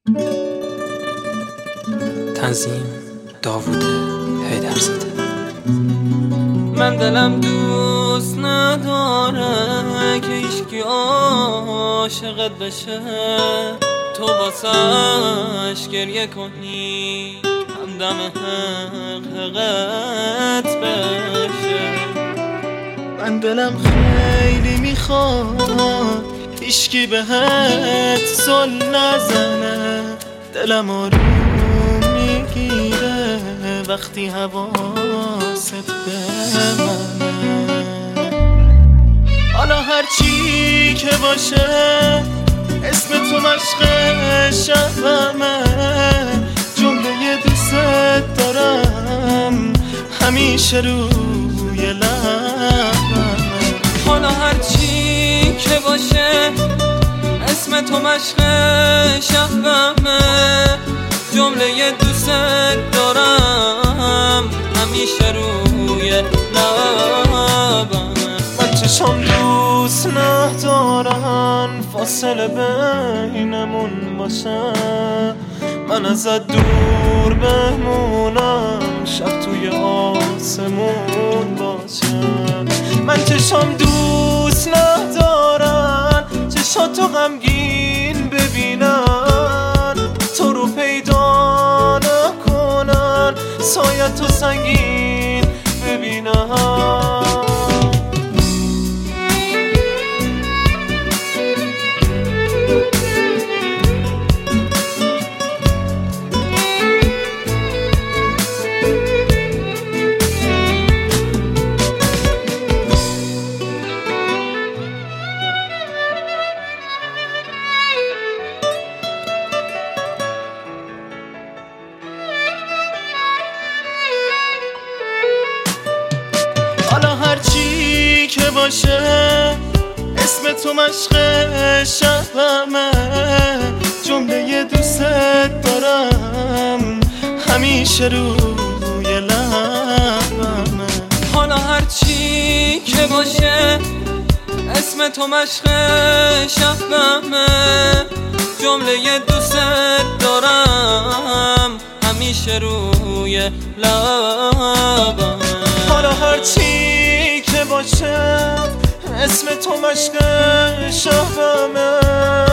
تنظیم داوود حیدرزاده. من دلم دوست نداره که هیچکی عاشقت بشه، تو واسش گریه کنی همدم حقت بشه. من دلم خیلی میخواد هیچکی بهت زل نزنه، دلم آروم میگیره وقتی حواست به منه. حالا هرچی که باشه اسم تو مشق شبمه، جمله دوست دارم همیشه روی لبمه. حالا هرچی که باشه اسم تو مشق شبمه، جمله دوست دارم همیشه روی لبمه. من چشم دوست ندارن فاصله بینمون باشه، من ازت دور بمونم شب توی آسمون باشه. من چشم دوست ندارن چشاتو غمگین ببینن، تو رو پیدا نکنن سایتو سنگین ببینن. هرچی که باشه اسم تو مشق شبمه، جمله دوست دارم همیشه روی لبمه. حالا هرچی که باشه اسم تو مشق شبمه، جمله دوست دارم همیشه روی لبمه. حالا هرچی که باشه اسم تو مشق شبمه،